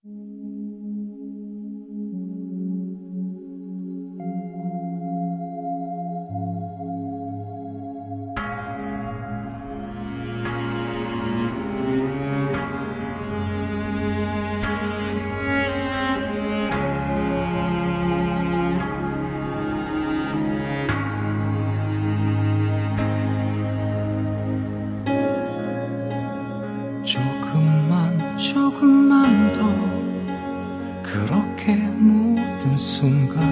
조금만 더 그렇게 모든 순간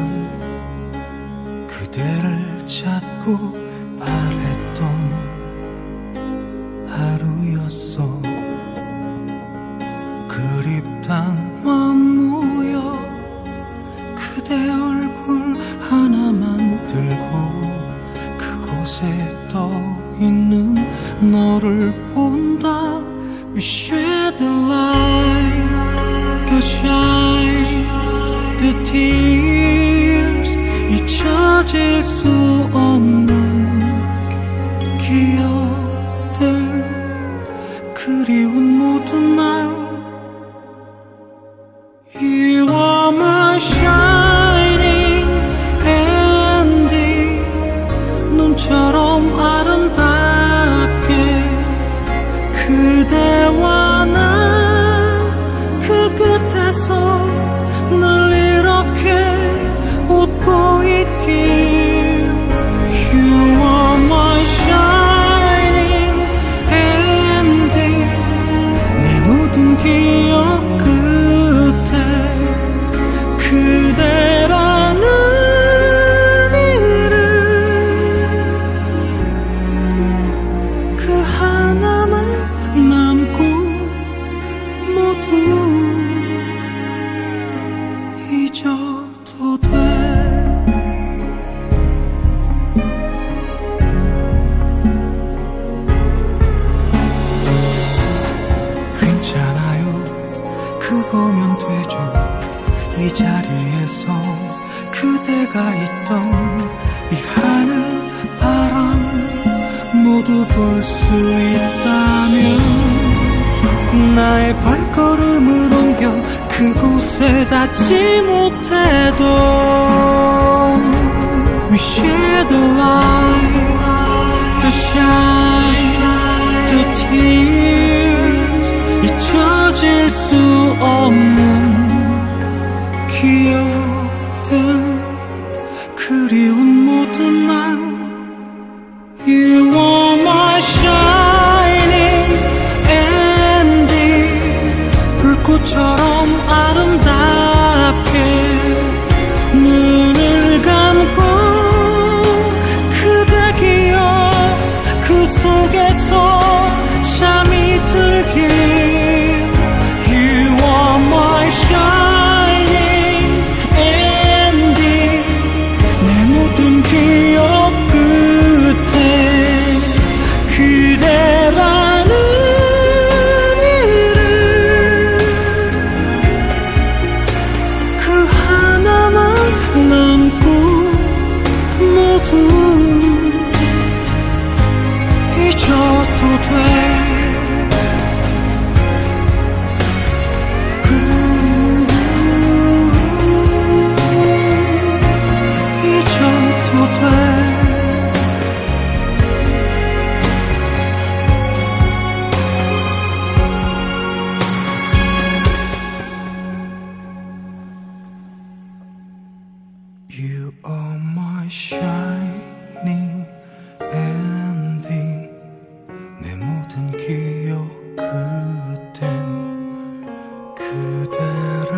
그대를 찾고 바랬던 하루였어. 그립단 마음 모여 그대 얼굴 하나만 들고 그곳에 떠 있는 너를 본다. We share the light, the shine, the tears. 잊혀질 수 없는 기억들, 그리운 모든 날. You are my shining ending. 눈처럼 아름답게 그대와 나 그 끝에서 늘 이렇게 웃고 있길. You are my shining ending. 내 모든 기억 끝에 그대라는 이름 그 하나만 남고 모두 잊어도 돼. 괜찮아요, 그거면 되죠. 이 자리에서 그대가 있던 이 하늘 바람 모두 볼 수 있다면 나의 발걸음을 옮겨 그곳에 닿지 못해도 We share the light, the shine, the tears. 잊혀질 수 없는 기억들, 그리운 모든 날. You are my shining ending. 불꽃처럼 아름답게 눈을 감고 그대 기억 그 속에서 잠이 들길. You are my shining ending. 내 모든 기억 끝에 그대라는 이름 그 하나만 남고 모두 잊어도 돼. 잊어도 돼. You are my shining ending. 내 모든 기억 끝엔 그대라